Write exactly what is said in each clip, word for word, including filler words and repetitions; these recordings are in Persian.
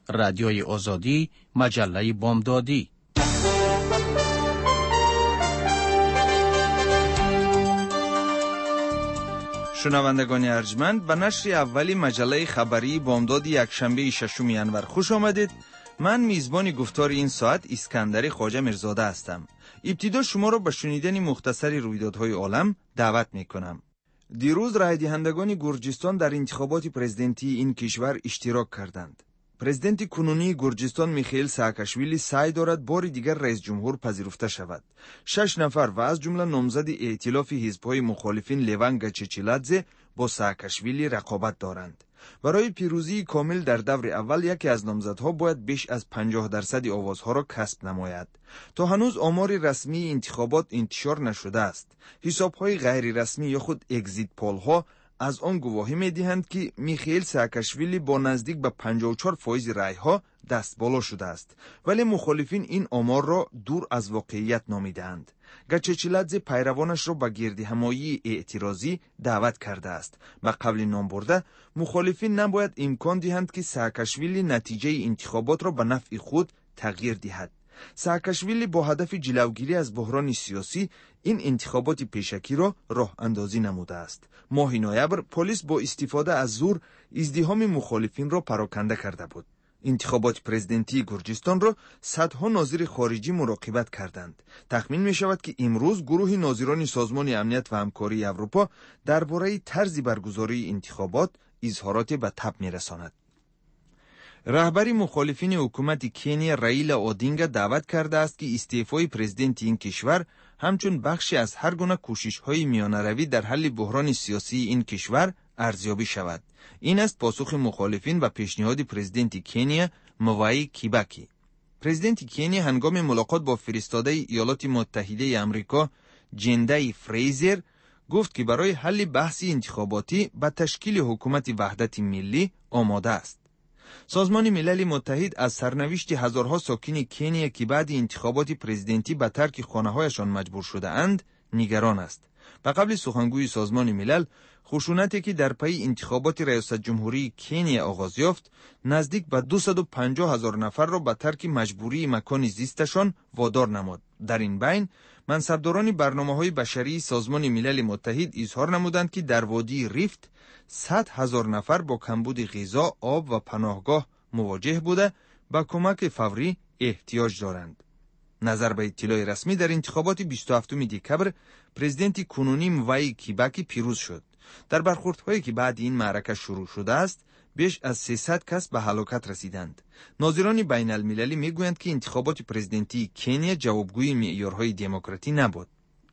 رادیوی آزادی، مجله بامدادی. شنوندگان ارجمند، به نشر اولی مجله خبری بامداد یکشنبه ششم ینور خوش آمدید. من میزبان گفتار این ساعت اسکندر خواجه میرزاده هستم. ابتدا شما را به شنیدن مختصری رویدادهای عالم دعوت میکنم. دیروز رای دهندگان گرجستان در انتخابات پرزیدنتی این کشور اشتراک کردند. پرزیدنت کنونی گرجستان میخائیل ساکاشویلی سعی دارد بار دیگر رئیس جمهور پذیرفته شود. شش نفر و از جمله نامزد ائتلاف حزب‌های مخالفین لوان گچچیلادزه با ساکاشویلی رقابت دارند. برای پیروزی کامل در دور اول یکی از نامزدها باید بیش از پنجاه درصد آوازها را کسب نماید. تا هنوز آمار رسمی انتخابات انتشار نشده است. حساب‌های غیر رسمی یا خود اگزیت پول‌ها از آن گواهی می‌دهند که میخائیل ساکاشویلی با نزدیک به پنجاه و چهار درصد رأی‌ها دست بالا شده است، ولی مخالفین این آمار را دور از واقعیت نامیدند. گچچیلادزه پیروانش را به گردهمایی اعتراضی دعوت کرده است و قبل نام برده مخالفین نباید امکان دهند که ساکاشویلی نتیجه انتخابات را به نفع خود تغییر دهد. ساکاشویلی با هدف جلوگیری از بحران سیاسی این انتخابات پیشکی را راه اندازی نموده است. ماه نوامبر پلیس با استفاده از زور ازدحام مخالفین را پراکنده کرده بود. انتخابات پرزیدنتی گرجستان را صدها ناظر خارجی مراقبت کردند. تخمین می شود که امروز گروه ناظران سازمان امنیت و همکاری اروپا درباره طرز برگزاری انتخابات اظهارات به تب می رساند. رهبری مخالفین حکومت کنیا رایلا اودینگا دعوت کرده است که استعفای پرزیدنت این کشور همچون بخشی از هر گونه کوشش‌های میانه‌روی در حل بحران سیاسی این کشور ارزیابی شود. این است پاسخ مخالفین و پیشنهاد پرزیدنت کنیا موایی کیباکی. پرزیدنت کنیا هنگام ملاقات با فرستاده ایالات متحده آمریکا جندای فریزر گفت که برای حل بحث انتخاباتی به تشکیل حکومت وحدت ملی آماده است. سازمان ملل متحد از سرنوشت هزارها ساکن کنیا که بعد انتخابات پرزیدنتی به ترک خانه‌هایشان مجبور شده اند نگران است. و قبل سخنگوی سازمان ملل خشونتی که در پی انتخابات ریاست جمهوری کنیا آغاز یافت نزدیک به دویست و پنجاه هزار نفر را به ترک مجبوری مکان زیستشان وادار نمود. در این بین منصبداران برنامه‌های بشری سازمان ملل متحد اظهار نمودند که در وادی ریفت صد هزار نفر با کمبود غذا، آب و پناهگاه مواجه بوده با کمک فوری احتیاج دارند. نظر به اطلاع رسمی در انتخابات بیست و هفتم دکبر پرزیدنت کنونی موایی کیباکی پیروز شد. در برخوردهایی که بعد این معرکه شروع شده است بیش از سیصد کس به هلاکت رسیدند. ناظران بین المللی میگویند که انتخابات پرزیدنتی کنیا جوابگوی معیارهای دموکراسی نبود.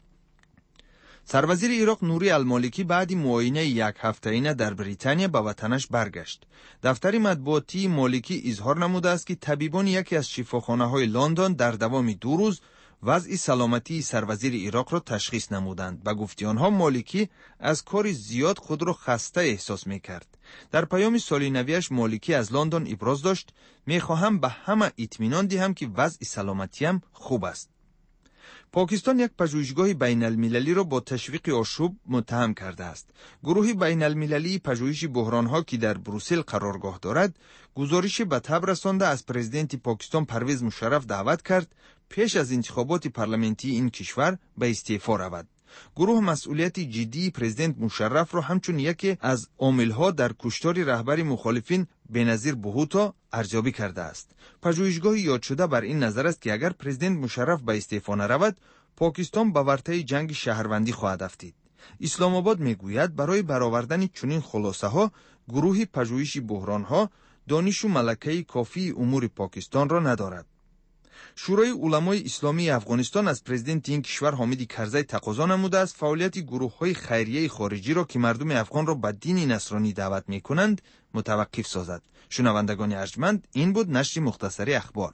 سروزیر عراق نوری المالکی بعد معاینه یک هفته‌ای در بریتانیا به وطنش برگشت. دفتر مطبوعاتی مالکی اظهار نموده است که طبیبان یکی از شفاخانه‌های لندن در دوام دو روز وضع سلامتی سروزیر عراق را تشخیص نمودند. به گفته آنها مالکی از کار زیاد خود را خسته احساس می‌کرد. در پیام سالینویش مالکی از لندن ابراز داشت می‌خواهم به همه اطمینان دهم که وضع سلامتیم خوب است. پاکستان یک پژوهشگاه بین المللی را با تشویق آشوب متهم کرده است. گروه بین المللی پژوهش بحران‌ها که در بروسل قرارگاه دارد، گزارش به تب رسانده از پرزیدنت پاکستان پرویز مشرف دعوت کرد پیش از انتخابات پارلمانتی این کشور به استعفا رود. گروه مسئولیت جدی پرزیدنت مشرف را همچون یکی از عامل‌ها در کشتار رهبر مخالفین بنظیر بهوتا ارزیابی کرده است. پژوهشگاه یاد شده بر این نظر است که اگر پرزیدنت مشرف به استعفا نرود، پاکستان به ورطه جنگ شهروندی خواهد افتید. اسلام آباد میگوید برای برآوردن چنین خلاصه‌ها گروه پژوهش بحران‌ها دانش و ملکه کافی امور پاکستان را ندارد. شورای علمای اسلامی افغانستان از پرزیدنت این کشور حامد کرزی تقاضا نموده است فعالیت گروه‌های خیریه خارجی را که مردم افغان را به دین نصرانی دعوت می‌کنند متوقف سازد. شنوندگان ارجمند، این بود نشر مختصری اخبار.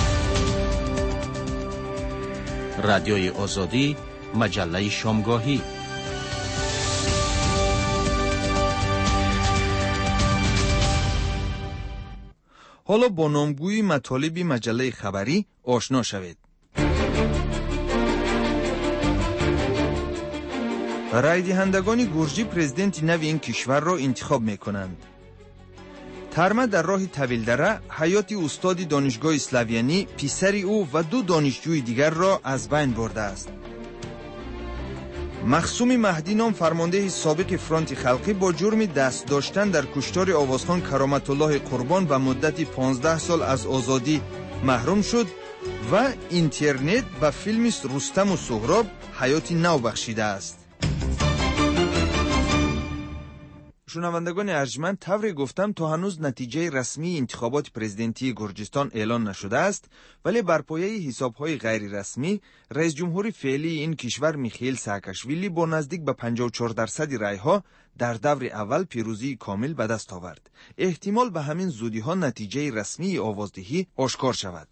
رادیوی آزادی، مجله شامگاهی. حالا با نامگوی مطالب مجله خبری آشنا شوید. رای دهندگان گرجی پرزیدنت نو این کشور را انتخاب می کنند. ترمه در راه طویل‌دره حیات استاد دانشگاه اسلاویانی پسری او و دو دانشجوی دیگر را از بین برده است. مخصوم مهدی نام فرمانده سابق فرانت خلقی با جرم دست داشتن در کشتار آوازخوان کرامت الله قربان به مدت پانزده سال از آزادی محروم شد و اینترنت به فیلم رستم و سهراب حیات نو بخشیده است. شنوندگان ارجمند، طوری گفتم تا هنوز نتیجه رسمی انتخابات پرزیدنتی گرجستان اعلان نشده است، ولی بر پایه حساب‌های غیر رسمی رئیس جمهور فعلی این کشور میخائیل ساکاشویلی با نزدیک به پنجاه و چهار درصد رأی‌ها در دور اول پیروزی کامل به دست آورد. احتمال به همین زودی‌ها نتیجه رسمی آوازدهی آشکار شود.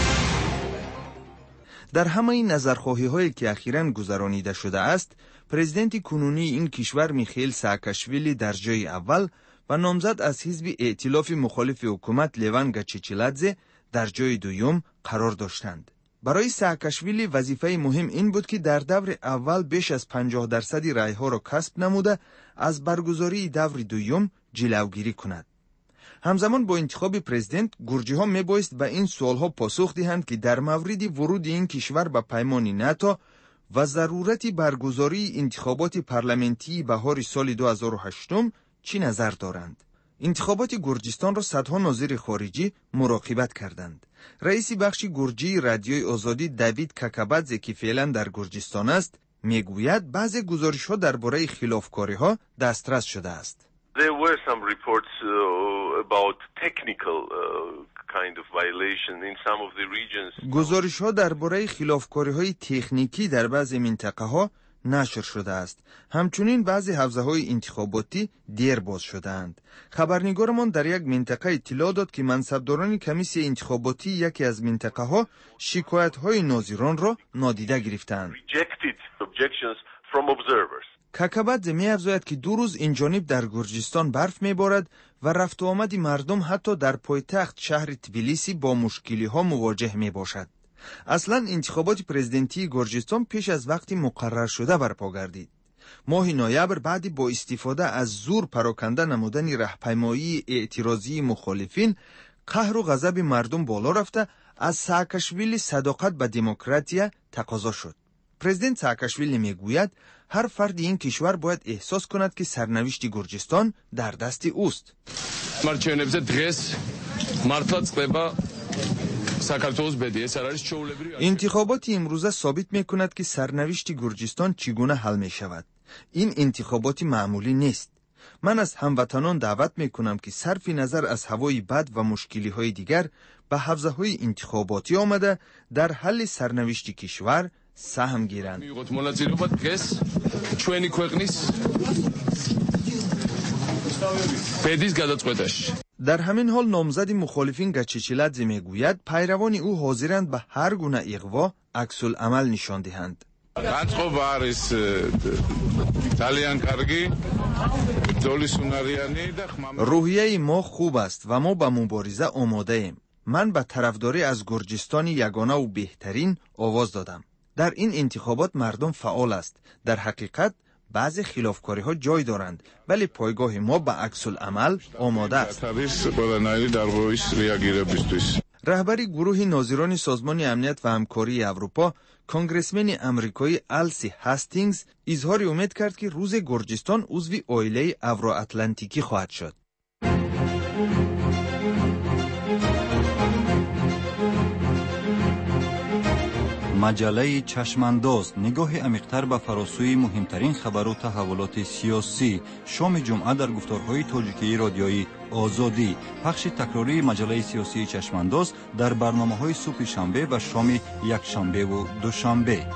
در همه نظرخواهی هایی که اخیراً گذرانیده شده است، پرزیدنت کنونی این کشور میخائیل ساکاشویلی در جای اول و نامزد از حزب ائتلاف مخالف حکومت لیوان گچچیلادزه در جای دوم قرار داشتند. برای ساکاشویلی وظیفه مهم این بود که در دور اول بیش از پنجاه درصد رای ها را کسب نموده از برگزاری دور دوم جلوگیری کند. همزمان با انتخاب پرزیدنت، گرجی ها می بایست به این سوال ها پاسخ دهند که در مورد ورود این کشور به پیمان ناتو و ضرورت برگزاری انتخابات پارلمانتی بهار سال دو هزار و هشت چی نظر دارند. انتخابات گرجستان را صدها ناظر خارجی مراقبت کردند. رئیس بخش گرجی رادیوی آزادی دیوید کاکابادزه که فعلا در گرجستان است، میگوید بعضی گزارش ها درباره خلافکاری ها دسترس شده است. There were some reports uh, about technical uh, kind of violation in some of the regions. گزارش ها درباره خلافکاری های تکنیکی در بعضی منطقه ها نشر شده است. همچنین بعضی حوزه های انتخاباتی دیر باز شدند. خبرنگارمان در یک منطقه اطلاع داد که منصبداران کمیسیون انتخاباتی یکی از منطقه ها شکایت های ناظران را نادیده گرفتند. Rejected objections from observers. کاکابادزه می افزاید که دو روز این جانب در گرجستان برف می بارد و رفت و آمد مردم حتی در پایتخت شهر تبلیسی با مشکلی ها مواجه می باشد. اصلا انتخابات پرزیدنتی گرجستان پیش از وقتی مقرر شده برپا گردید. ماه نوامبر بعد با استفاده از زور پراکنده نمودن راهپیمایی اعتراضی مخالفین، قهر و غضب مردم بالا رفته از ساکاشویلی صداقت به دموکراسی تقاضا شد. پرزیدنت ساکاشویلی میگوید هر فرد این کشور باید احساس کند که سرنوشت گرجستان در دست اوست. انتخابات امروزه ثابت می کند که سرنوشت گرجستان چگونه حل می شود. این انتخابات معمولی نیست. من از هموطنان دعوت می کنم که صرف نظر از هوای بد و مشکلی های دیگر به حوزه های انتخاباتی آمده در حل سرنوشت کشور سهم گیرند. در همین حال نامزد مخالفین گچچیلادزه میگوید پیروان او حاضرند به هر گونه اغوا عکس العمل نشان دهند. روحیه ما خوب است و ما به مبارزه آماده ایم. من به طرفداری از گرجستان یگانه و بهترین آواز دادم. در این انتخابات مردم فعال است. در حقیقت بعضی خلافکاری ها جای دارند، ولی پایگاه ما به عکس العمل آماده است. رهبری گروه ناظران سازمان امنیت و همکاری اروپا، کنگرسمن امریکایی آلسی هاستینگز اظهار امید کرد که روز گرجستان عضو عائله اورو-اتلانتیکی خواهد شد. مجله چشمانداز، نگاه عمیق‌تر به فراسوی مهمترین خبر و تحولات سیاسی. شام جمعه در گفتارهای تاجیکی رادیویی آزادی. پخش تکراری مجله سیاسی چشمانداز در برنامه‌های صبح شنبه و شام یکشنبه و دوشنبه.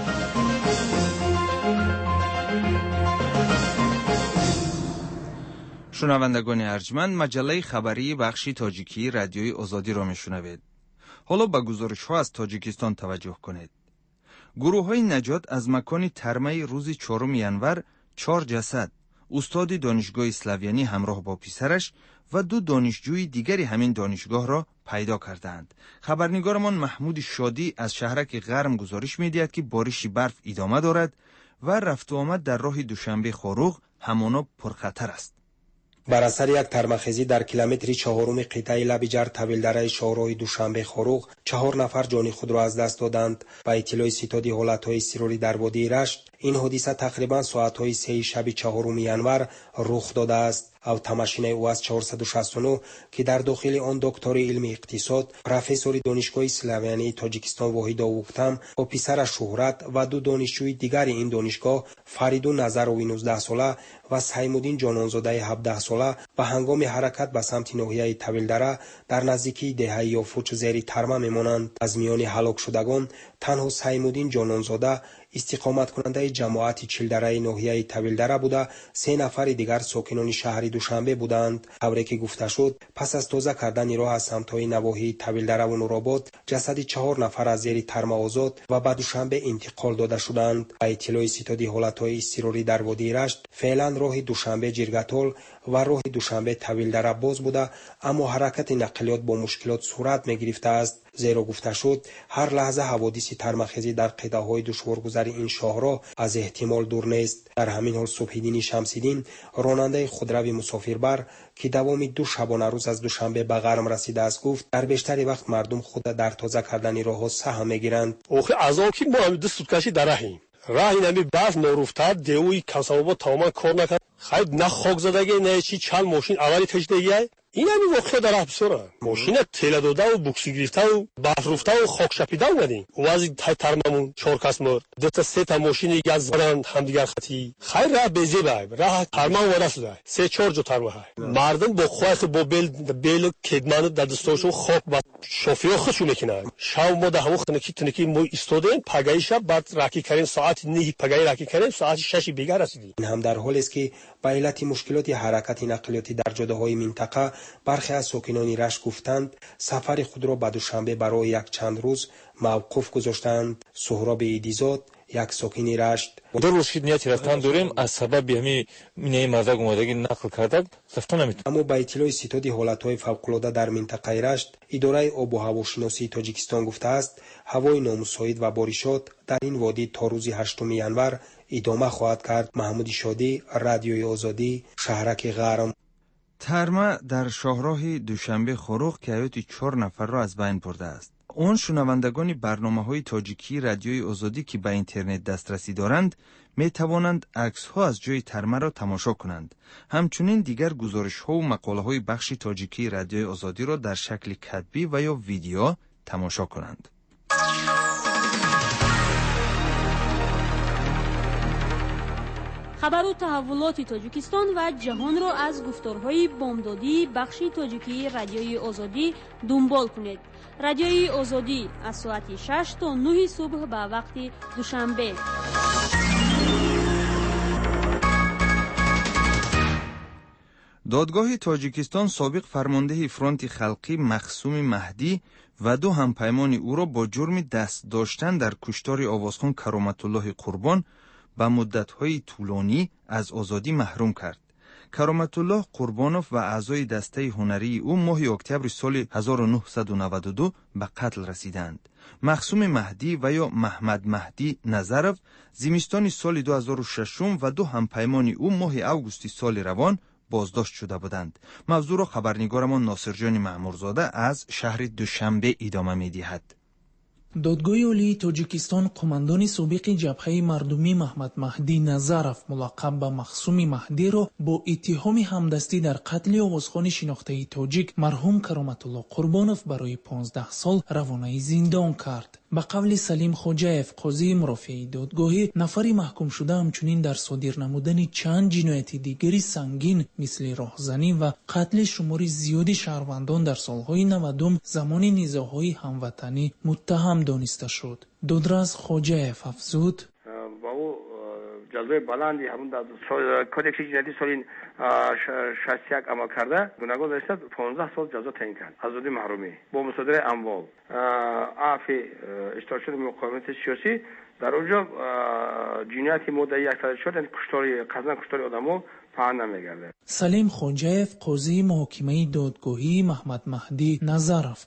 شنوندگان ارجمند، مجله خبری بخش تاجیکی رادیویی آزادی را میشنوید. حالا به گزارش ها از تاجیکستان توجه کنید. گروه های نجات از مکان ترمه روز چهارم ژانویه چهار جسد، استاد دانشگاه اسلاویانی همراه با پسرش و دو دانشجوی دیگری همین دانشگاه را پیدا کردند. خبرنگارمان محمود شادی از شهرک غرم گزارش می‌دهد که بارش برف ادامه دارد و رفت و آمد در راه دوشنبه خاروغ همانا پرخطر است. بر اثر یک ترمخیزی در کیلومتر چهارم قطعه لبیجر طویلدره شاهراه دوشنبه خروغ چهار نفر جان خود را از دست دادند. با اطلاع ستاد حالتهای اضطراری در وادی رشت، این حادثه تقریبا ساعتهای سه شب چهارم ینور رخ داده است. автомашинаи ӯ аз чаҳорсаду шасту нӯ ки дар дохили он доктори илми иқтисод, профессори донишгоҳи славянии тоҷикистон воҳид овуктам бо писараш шуҳрат ва ду донишҷӯи дигари ин донишгоҳ фариду назарови нуздаҳсола ва саймуддин ҷононзодаи ҳабдаҳсола ба ҳангоми ҳаракат ба самти ноҳияи тавилдара дар наздикии деҳаи Ёфуч зери тарма мемонанд. аз миёни ҳалокшудагон танҳо саймуддин ҷононзода истиқоматкунандаи ҷамоати чилдараи ноҳияи тавилдара буда, се нафари дигар сокинони шаҳри душанбе буданд. тавре ки гуфта шуд, пас аз тоза кардани роҳ аз самтҳои навоҳии тавилдараву нуробод, ҷасади чаҳор нафар аз зери тарма озод ва ба душанбе интиқол дода шуданд. ба иттилои ситоди ҳолатҳои изтирорӣ дар водии рашт, феълан роҳи душанбе ҷиргатол ва роҳи душанбе тавилдара боз буда, аммо ҳаракати нақлиёт бо мушкилот сурат мегирифтааст. зеро гуфта шуд, ҳар лаҳза ҳаводиси тармахезӣ дар қитъаҳои душворгузари ин шоҳроҳ аз эҳтимол дур нест. дар ҳамин ҳол субҳиддини шамсиддин, ронандаи худрави мусофирбар ки давоми ду шабонарӯз аз душанбе ба ғарм расидааст, гуфт дар бештари вақт мардум худа дар тоза кардани роҳҳо саҳм мегиранд. охи аз он ки мо ҳами ду суткаши дар раҳем раҳи нами баъз норӯфта девуи касабобод тамоман кор накард. хайд на хокзадаге на чи чанд мошин аввали тешдагия ин ҳами воқеа дар раҳ бисёра мошина тела додаву букси гирифтаву баҳруфтаву хокшапида омадем вази таймамун чор кас мурд дута сета мошини газ заданд ҳамдигар хати хайр раҳ безебай раҳ тарма омада шуда се чор ҷо тарма мардум бо хойхи бо бел белу кедману дар дастошо хок ба шофиро худшу мекунанд. шав мо дар ҳамо туники туники мо истодем пагаи шаб баъд раки кардем соати ниҳи пагаи раки кардем соати шаши бега расидем. ин ҳам дар ҳолест ки ба иллати мушкилоти ҳаракати нақлиётӣ дар ҷодаҳои минтақа бархе аз сокинони рашт гуфтанд сафари худро ба душанбе барои якчанд рӯз мавқуф гузоштанд. суҳроби идизод, як сокини рашт: ду рӯз ки нияти рафтан дорем, аз сабаби ҳамин минаи мардак омадагӣ нақл кардак рафта наметавонем. аммо ба иттилои ситоди ҳолатҳои фавқулода дар минтақаи рашт, идораи обу ҳавошиносии тоҷикистон гуфтааст, ҳавои номусоид ва боришот дар ин водӣ то рӯзи ҳаштуми январ идома хоҳад кард. маҳмуди шодӣ, радиои озодӣ, шаҳраки ғарм. тарма дар шоҳроҳи душанбе хӯруғ ки ҳаёти чор нафарро аз байн бурдааст. он шунавандагони барномаҳои тоҷикии радиои озодӣ ки ба интернет дастрасӣ доранд, метавонанд аксҳо аз ҷои тармаро тамошо кунанд. ҳамчунин дигар гузоришҳову мақолаҳои бахши тоҷикии радиои озодиро дар шакли катбӣ ва ё видео тамошо кунанд. хабару таҳаввулоти тоҷикистон ва ҷаҳонро аз гуфторҳои бомдодии бахши тоҷикии радиои озодӣ дунбол кунед. радиои озодӣ аз соати шаш то нӯҳи субҳ ба вақти душанбе. додгоҳи тоҷикистон собиқ фармондеҳи фронти халқӣ Махсуми Маҳдӣ ва ду ҳампаймони ӯро бо ҷурми даст доштан дар куштори овозхон Кароматуллоҳи Қурбон ба муддатҳои тӯлонӣ аз озодӣ маҳрум кард. Кароматуллоҳ Қурбонов ва аъзои дастаи ҳунарии ӯ моҳи октябри соли ҳазору нуҳсаду наваду ду ба қатл расиданд. Махсуми Маҳдӣ ва ё Маҳмад Маҳдӣ Назаров зимистони соли ду ҳазору шашум ва ду ҳампаймони ӯ моҳи августи соли равон боздошт шуда буданд. мавзӯъро хабарнигорамон Носирҷони Маъмурзода аз шаҳри Душанбе идома медиҳад. додгоҳи олии тоҷикистон қомандони собиқи ҷабҳаи мардумӣ Маҳмад Маҳдӣ Назаров мулаққаб ба Махсуми Маҳдиро бо иттиҳоми ҳамдастӣ дар қатли овозхони шинохтаи тоҷик марҳум Кароматуллоҳ Қурбонов барои понздаҳ сол равонаи зиндон кард. ба қавли Салим Хоҷаев, қозии мурофиаи додгоҳӣ, нафари маҳкумшуда ҳамчунин дар содир намудани чанд ҷинояти дигари сангин мисли роҳзанӣ ва қатли шумори зиёди шаҳрвандон дар солҳои навадум замони низоъҳои ҳамватанӣ муттаҳам дониста шуд. додрас Хоҷаев афзуд: ҷазои баланди ҳамун дар кодекси ҷиноятӣ соли шасту як амал карда гунаҳгор донистад понздаҳ сол ҷазо таъин кард. азодӣ маҳрумӣ бо мусодираи амвол, афи иштирокшудаи муқоимати сиёсӣ. дар онҷо ҷинояти моддаи яксад и чор, яъне куштори қазна куштори одамо паҳн намегардад. Салим Хоҷаев қозии муҳокимаи додгоҳии Маҳмад Маҳдӣ Назаров буд.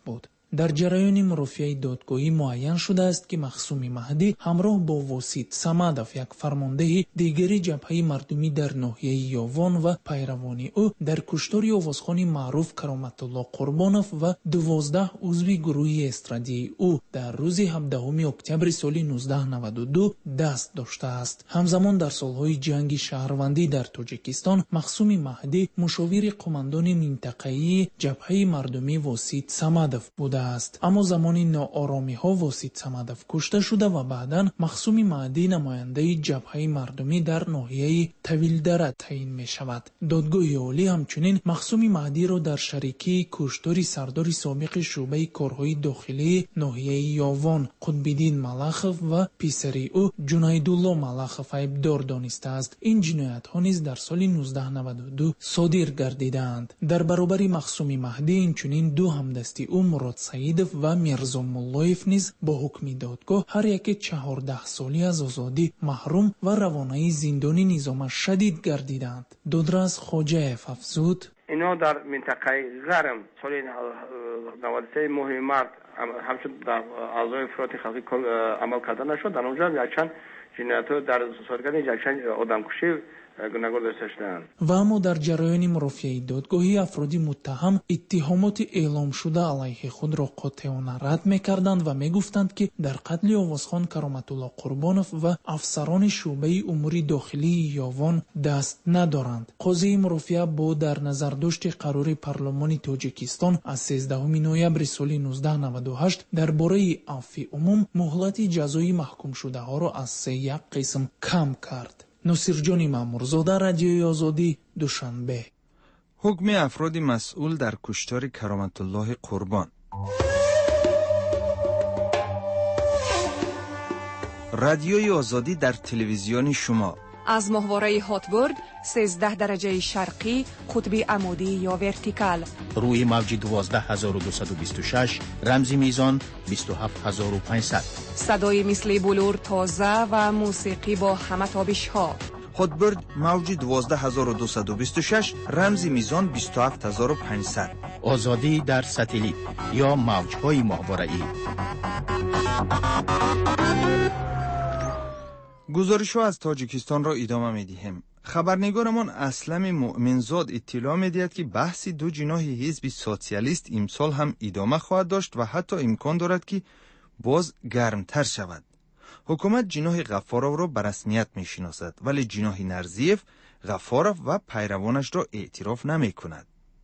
در جریان مرافعه دادگاهی معین شده است که مخصوم مهدی همراه با واسیط صمدов یک فرمانده دیگری جبهه مردمی در ناحیه یاوان و پیروان او در کشتار آوازخوان معروف کرامت الله قربانوف و دوازده عضو گروه استرادی او در روز هفدهم اکتبر سال نوزده نود و دو دست داشته است. همزمان در سالهای جنگ شهروندی در تاجیکستان مخصوم مهدی مشاور قماندان منطقه‌ای جبهه مردمی واسیط صمدов بوده است، اما زمان ناآرامی ها واسیط صمدов کشته شده و بعداً مخصوم مهدی نماینده جبهه مردمی در ناحیه طویلدره تعیین می شود. دادگاه عالی همچنین مخصوم مهدی را در شریکی کشتار سردار سابق شعبه کارهای داخلی ناحیه یاوان قطب‌الدین ملخов و پسری او جنیدالله ملخов ایبدار دانسته است. این جنایت ها نیز در سال نوزده نود و دو صادر گردیدند. در برابر مخصوم مهدی اینچنین دو همدستی او مراد سعیدов و میرزا ملایف نیز با حکم دادگاه هر یک چهارده سالی از آزادی محروم و روانه زندانی نظام شدید گردیدند. دادرس خواجه‌اف افزود: اینا در منطقه غرم سال نود و سه ماه مرد همچون در اعضای فرات خلقی عمل کرده نشد. در اونجا هم یکچند جنایت در صورتگاه یکچند آدمکشی گناهکار داشته شدند. و اما در جریان مرافعه دادگاهی افرادی متهم اتهامات اعلام شده علیه خود را قاطعانه رد میکردند و میگفتند که در قتل آوازخوان کرامت الله قربانوف و افسران شعبه امور داخلی یاوان دست ندارند. قاضی مرافعه با در نظر داشت قرار پارلمان تاجیکستان از سیزدهم نوامبر سال نوزده نود و هشت درباره عفو عموم مهلت جزایی محکوم شده ها را از سه یک قسم کم کرد. نصیرجان مامورزاده، رادیوی آزادی، دوشنبه. حکم افراد مسئول در کشتار کرامت الله قربان. رادیوی آزادی در تلویزیون شما از ماهواره هاتبرد سیزده درجه شرقی قطب عمودی یا ورتیکال روی موج دوازده هزار و دویست و بیست و شش رمزی میزان بیست و هفت هزار و پانصد صدای مثل بلور تازه و موسیقی با همه تابش ها. هاتبرد موج دوازده هزار و دویست و بیست و شش رمزی میزان بیست و هفت هزار و پانصد. آزادی در ستلیت یا موجهای ماهواره‌ای. گزارش‌ها از تاجیکستان را ادامه می‌دهیم. خبرنگارمان اسلم مؤمنزاد اطلاع می‌دهد که بحث دو جناح حزب سوسیالیست امسال هم ادامه خواهد داشت و حتی امکان دارد که باز گرمتر شود. حکومت جناح غفارov را به رسمیت می‌شناسد، ولی جناح نرزیف غفارov و پیروانش را اعتراف نمی‌کند.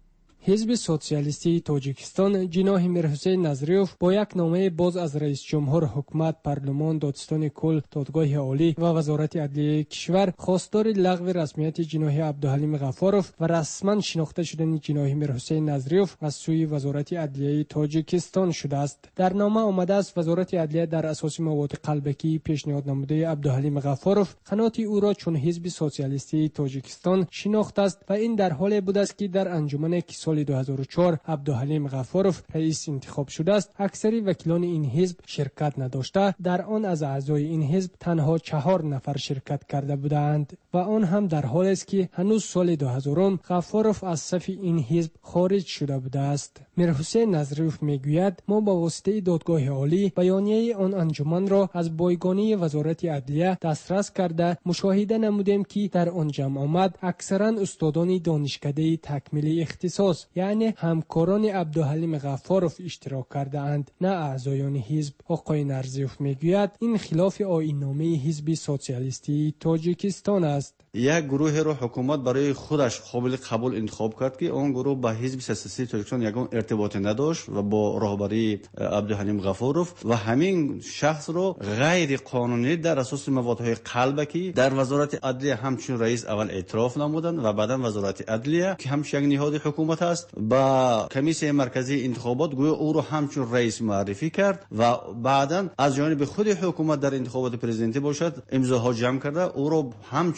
حزب سوسیالیستی تاجیکستان جناح میرحسین نظریوف با یک نامه باز از رئیس جمهور حکومت، پارلمان، دادستان کل، دادگاه عالی و وزارت عدلیه کشور خواستار لغو رسمیت جناح عبدالحلیم غفارov و رسما شناخته شدن جناح میرحسین نظریوف از سوی وزارت عدلیه تاجیکستان شده است. در نامه آمده است وزارت عدلیه در اساس مواد قلبکی پیشنهاد نموده عبدالحلیم غفارov قنات او را چون حزب سوسیالیستی تاجیکستان شناخته است و این در حالی بود است که در انجمن سال دو هزار و چهار عبدالحلیم غفارov رئیس انتخاب شده است. اکثر وکیلان این حزب شرکت نداشته، در آن از اعضای این حزب تنها چهار نفر شرکت کرده بودند و آن هم در حالی است که هنوز سال دو هزار غفارov از صف این حزب خارج شده بوده است. میرحسین نظریوف میگوید ما با واسطه دادگاه عالی بیانیه آن انجمن را از بایگانی وزارت عدلیه دسترس کرده مشاهده نمودیم که در آن جمع آمد اکثرا استادان دانشکده تکمیل اختصاص یعنی همکاران عبدالحلیم غفارov اشتراک کرده اند، نه اعضایان حزب. آقای نرزیوف میگوید این خلاف آیین‌نامه حزب سوسیالیستی تاجیکستان است. یک گروه را حکومت برای خودش قابل قبول انتخاب کرد که اون گروه با حزب سیاسی تاجیکستان یگان ارتباطی نداشت و با راهبری عبدالحلیم غفارov و همین شخص را غیر قانونی در اساس موادهای قلبکی در وزارت عدلیه همچون رئیس اول اعتراف نمودند و بعدا وزارت عدلیه که همش یک نهاد حکومت است با کمیسیون مرکزی انتخابات گویا او را همچون رئیس معرفی کرد و بعدا از جانب خود حکومت در انتخابات پرزیدنتی باشد امضاها جمع کرده او را همچون نامزد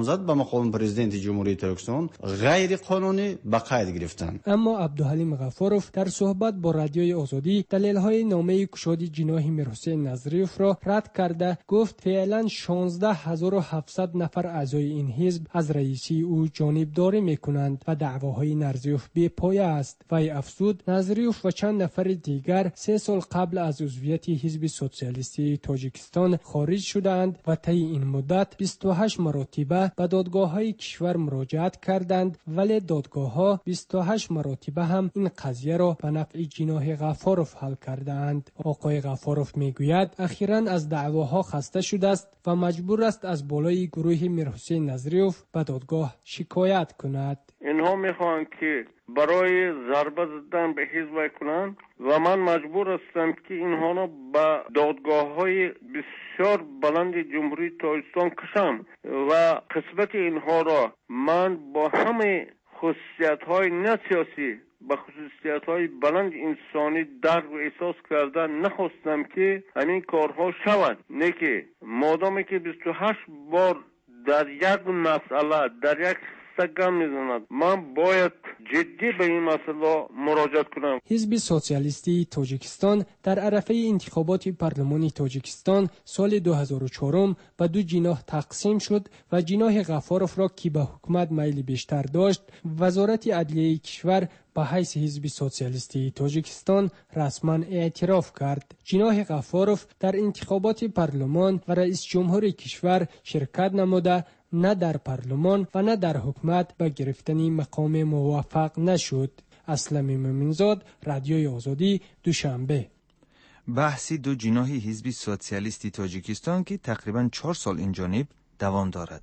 نامزد به مقام پرزیدنت جمهوری ترکستان غیر قانونی به قید گرفتند. اما عبدالحلیم غفاروف در صحبت با رادیوی آزادی دلایل نامه کشاد جناح میرحسین نظریوف را رد کرده گفت فعلا شانزده هزار و هفتصد نفر اعضای این حزب از رئیسی او جانبداری میکنند و دعواهای نظریوف بی پایه است. وی افزود نظریوف و چند نفر دیگر سه سال قبل از عضویت حزب سوسیالیستی تاجیکستان خارج شدند و طی این مدت بیست و هشت مرتبه به دادگاه‌های کشور مراجعت کردند، ولی دادگاه‌ها بیست و هشت مرتبه هم این قضیه را به نفع جناح غفاروف حل کردند. آقای غفاروف میگوید اخیراً از دعواها خسته شده است و مجبور است از بالای گروه میرحسین نظریوف به دادگاه شکایت کند. اینها میخواهند که برای ضربه زدن به حزب کنند و من مجبور هستم که اینها را به دادگاه های بسیار بلند جمهوری تاجیکستان کشم و قسمت اینها را من با همه خصوصیت های نه سیاسی با خصوصیت های بلند انسانی درک و احساس کردن نخواستم که همین کارها شود. نه که مادامی که بیست و هشت بار در یک مسئله در یک سگم میزند من باید جدی به این مسئله مراجعت کنم. حزب سوسیالیستی تاجیکستان در عرصه انتخابات پارلمانی تاجیکستان سال دو هزار و چهار به دو جناح تقسیم شد و جناح غفاروف را که به حکومت میل بیشتر داشت وزارت عدلیه کشور به حیث حزب سوسیالیستی تاجیکستان رسما اعتراف کرد. جناح غفاروف در انتخابات پارلمان و رئیس جمهور کشور شرکت نموده نه در پارلمان و نه در حکومت به گرفتن مقام موفق نشد. اسلم مومنزاد، رادیوی آزادی، دوشنبه. بحث دو جناح حزب سوسیالیستی تاجیکستان که تقریباً چهار سال این جانب دوام دارد.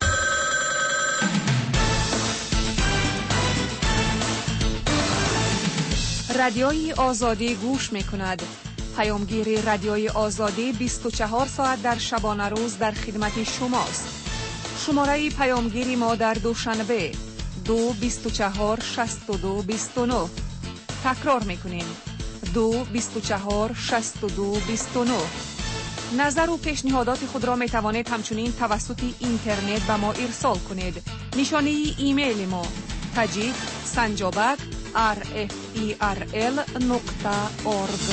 رادیوی آزادی گوش می‌کند. پیامگیر رادیوی آزادی بیست و چهار ساعت در شبانه روز در خدمت شماست. شماره پیامگیری ما در دوشنبه دو بیست و چهار شصت و دو بیست و نه. تکرار میکنیم دو بیست و چهار شصت و دو بیست و نه. نظر و پیشنهادات خود را می توانید همچنین توسط اینترنت به ما ارسال کنید. نشانه ایمیل ما تجید سنجابک آر اف ای آر ال نقطه اورگ.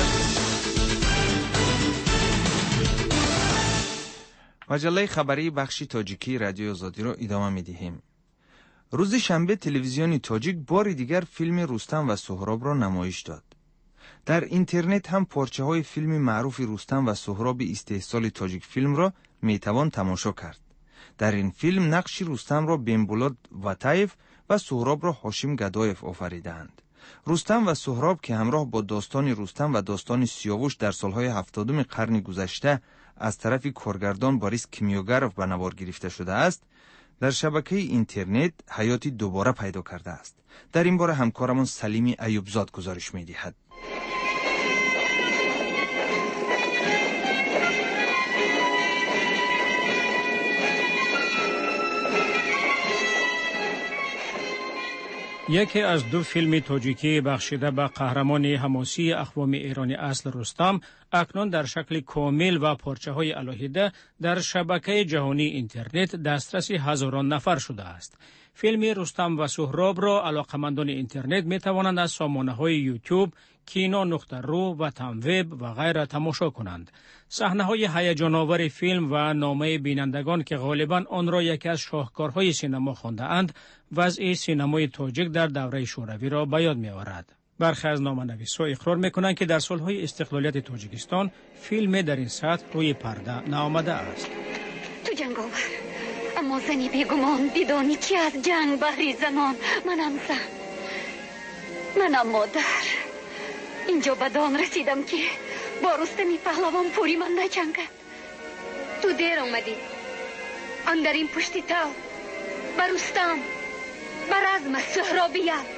مجله خبری بخش تاجیکی رادیو آزادی را ادامه می دهیم. روز شنبه تلویزیون تاجیک بار دیگر فیلم رستم و سهراب را نمایش داد. در اینترنت هم پارچه های فیلم معروف رستم و سهراب استحصال تاجیک فیلم را می توان تماشا کرد. در این فیلم نقش رستم را بینبولاد وطایف و سهراب را هاشم گدایف آفریدند. رستم و سهراب که همراه با داستان رستم و داستان سیاوش در سالهای هفتادم قرن گذشته از طرف کارگردان باریس کیمیوگروف به نوار گرفته شده است، در شبکه اینترنت حیاتی دوباره پیدا کرده است. در این باره همکارمان سلیمی ایوبزاد گزارش می دهد. یکی از دو فیلم تاجیکی بخشیده به قهرمان حماسی اقوام ایرانی اصل رستم اکنون در شکل کامل و پارچه های علاهیده در شبکه جهانی اینترنت دسترسی هزاران نفر شده است. فیلم رستم و سهراب را علاقمندان اینترنت می توانند از سامانه های یوتیوب، کینو نقطه رو و تمویب و غیره تماشا کنند. صحنه های هیجان آور فیلم و نامه بینندگان که غالباً آن را یکی از شاهکارهای سینما خوانده اند، وضع سینمای تاجیک در دوره شوروی را به یاد می آورد. برخی از نامه‌نویس‌ها اقرار می‌کنند که در سالهای استقلالیت تاجیکستان فیلم در این سطح روی پرده نآمده است. تو جنگاور، اما زنی بیگمان دیدانی که از جنگ بهری زمان منم زن، منم مادر. اینجا به دام رسیدم که با رستمی پهلوان پوری من نجنگد. تو دیر آمدی. آن در این پشتی تو به رستم، به رزم سهرابیت.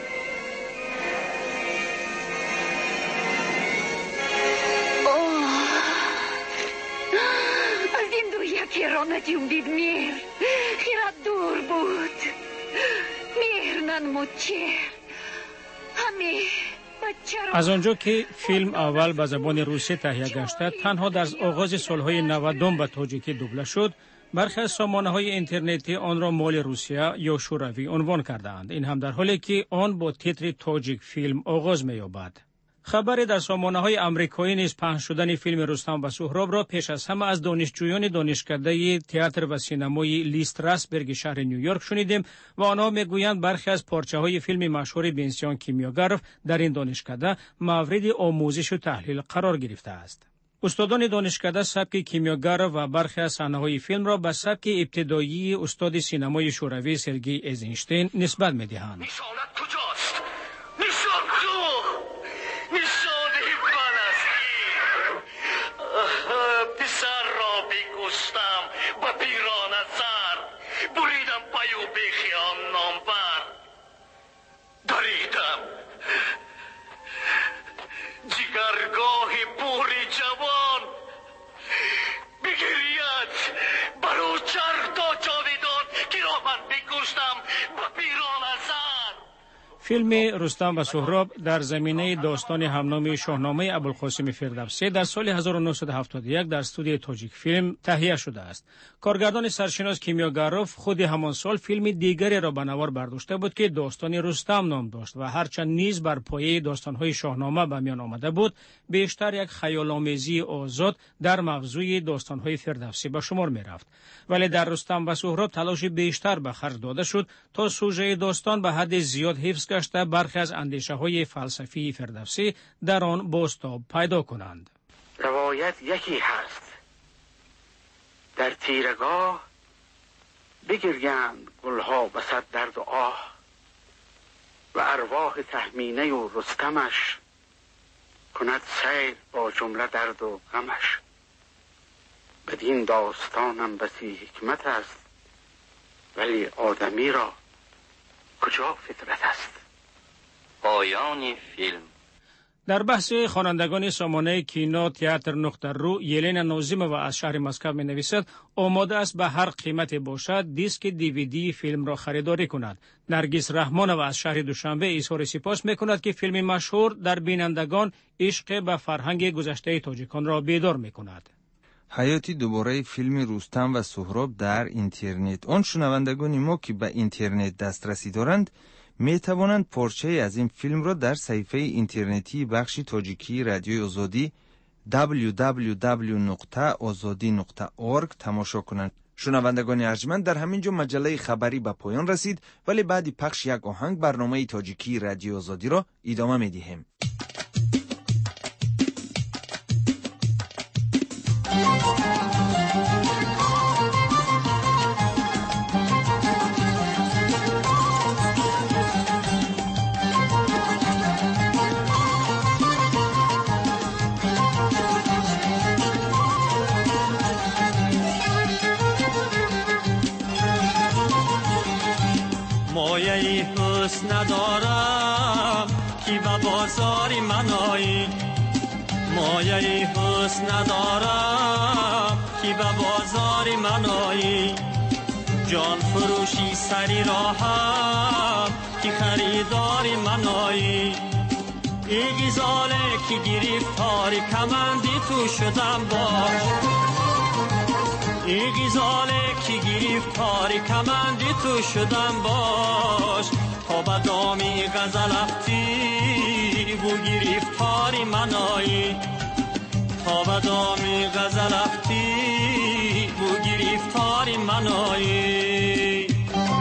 از این دو یکی را نجومدید میر، خیرت دور بود. میر ننمود چیر همه. از آنجا که فیلم اول به زبان روسی تهیه گشته، تنها در آغاز سالهای نود به تاجیکی دوبله شد، برخی از سامانه‌های اینترنتی آن را مال روسیه یا شوروی عنوان کرده‌اند. این هم در حالی که آن با تیتر تاجیک فیلم آغاز می‌یابد. خبری در سامانه‌های آمریکایی نیز پخش شدن فیلم رستم و سهراب را پیش از همه از دانشجویان دانشکده تئاتر و سینمای لی استراسبرگ شهر نیویورک شنیدیم و آنها میگویند برخی از پارچه‌های فیلم مشهور بنسیان کیمیاگرف در این دانشکده مورد آموزش و تحلیل قرار گرفته است. استادان دانشکده سبک کیمیاگرف و برخی از صحنه‌های فیلم را به سبک ابتدایی استاد سینمای شوروی سرگئی ایزنشتین نسبت می‌دهند. فیلم رستم و سهراب در زمینه داستان همنام شاهنامه ابوالقاسم فردوسی در سال هزار و نهصد و هفتاد و یک در استودیوی تاجیک فیلم تهیه شده است. کارگردان سرشناس کیمیاگرف خود همان سال فیلم دیگری را به نوار برداشته بود که داستان رستم نام داشت و هرچند نیز بر پایه داستان‌های شاهنامه به میان آمده بود، بیشتر یک خیال‌آمیزی آزاد در مغزوی داستان‌های فردوسی به شمار می‌رفت. ولی در رستم و سهراب تلاش بیشتر به خرج داده شد تا سوژه داستان به حد زیاد حفظ گشته برخی از اندیشه‌های فلسفی فردوسی در آن بازتاب پیدا کنند. روایت یکی هست، در تیرگاه بگریند گلها به صد درد و آه و ارواح تهمینه و رستمش کند سیر با جمله درد و غمش. بدین داستانم بسی حکمت است، ولی آدمی را کجا فطرت است. پایان فیلم. در بحث خوانندگان سامانه کینو تئاتر نقطه رو یلنا نازیمووا از شهر مسکو می نویسد آماده است به هر قیمتی باشد دیسک دیویدی فیلم را خریداری کند. نرگس رحمانووا از شهر دوشنبه اظهار سپاس می کند که فیلم مشهور در بینندگان عشق به فرهنگ گذشته تاجیکان را بیدار می کند. حیاتی دوباره فیلم رستم و سهراب در اینترنت. آن شنوندگان ما که به اینترنت دسترسی دارند می توانند پارچه از این فیلم را در صفحه اینترنتی بخش تاجیکی رادیوی آزادی دبلیو دبلیو دبلیو نقطه آزادی نقطه اورگ تماشا کنند. شنوندگان ارجمند، در همین جا مجله خبری به پایان رسید، ولی بعد پخش یک آهنگ برنامه تاجیکی رادیو آزادی را ادامه می دهیم. مایه حسن ندارم که به بازاری منایی، مایه حسن ندارم که به بازاری منایی، جان فروشی سری راهم که خریداری منایی. ای گزاله که گرفتاری کمندی تو شدم باش، ای گزاله که گرفتاری کمندی تو شدم باش، تا به دامی غزل افتی بو گرفتاری منایی، تا به دامی غزل افتی بو گرفتاری منایی.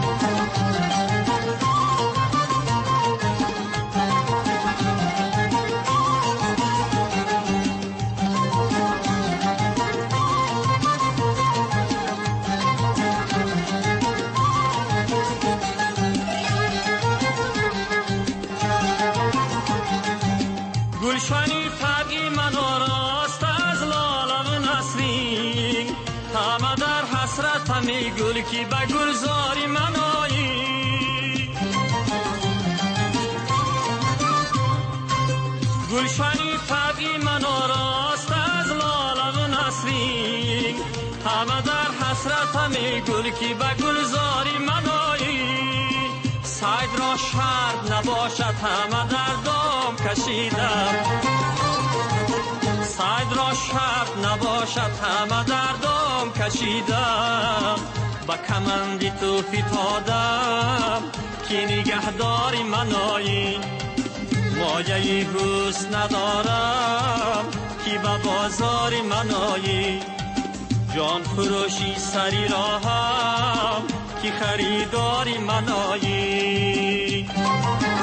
گلشنی طبعی من راست از لاله و نسرین، همه در حسرت همی گل کی به گلزاری منایی. گلشنی طبعی من راست از لاله و نسرین، همه در حسرت همی گل کی به گلزاری منایی. سعید را شرط نباشد همه در دام کشیدم، سعید را شرط نباشد همه در دام کشیدم. کشیدم با کمندی تو فتادم که نگهداری منایی مایه حسن ندارم که با بازاری منایی جان فروشی سری راهم که خریداری منایی